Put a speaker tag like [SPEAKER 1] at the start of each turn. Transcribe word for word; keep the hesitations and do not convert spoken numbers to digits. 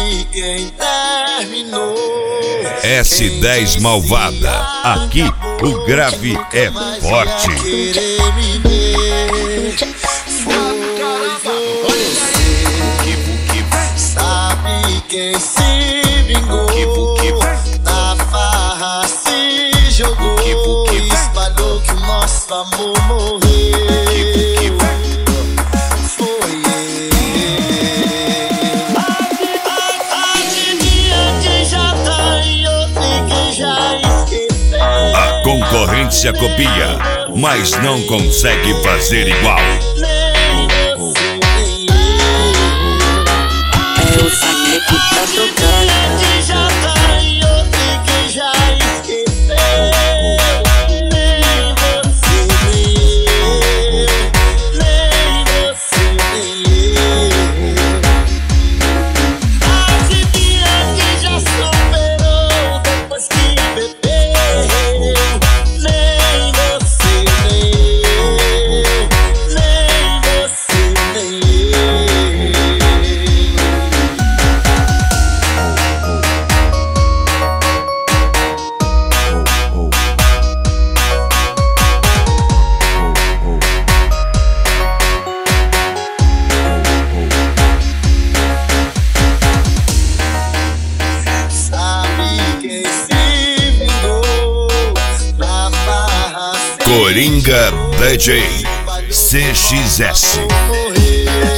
[SPEAKER 1] sabe quem terminou.
[SPEAKER 2] S dez Malvada, aqui o grave é forte.
[SPEAKER 1] Querer me ver. Foi você, sabe quem se vingou. Na farra se jogou, espalhou que o nosso amor morreu. Foi ele. Adivinha que já tá em outro que já esqueceu.
[SPEAKER 2] A concorrência copia, mas não consegue fazer igual.
[SPEAKER 1] Nem você nem
[SPEAKER 3] É o saque que tá tocando.
[SPEAKER 1] que já tá em outro que já esqueceu. Nem você nem eu, nem você nem eu. Adivinha que já superou depois que bebeu. Nem você nem eu, nem você nem eu. Sabe quem se vingou na barra?
[SPEAKER 2] Coringa D J C X S.
[SPEAKER 1] Morreu.